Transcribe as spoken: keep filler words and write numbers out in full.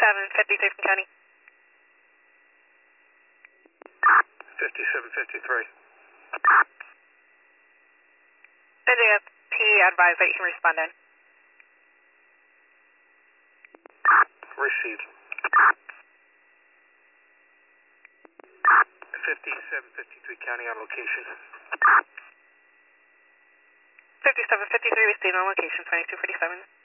fifty-seven fifty-three from County. fifty-seven fifty-three. N J F P advised that you can respond in. Received. fifty-seven fifty-three County on location. fifty-seven fifty-three, we stayed on location, twenty-two forty-seven.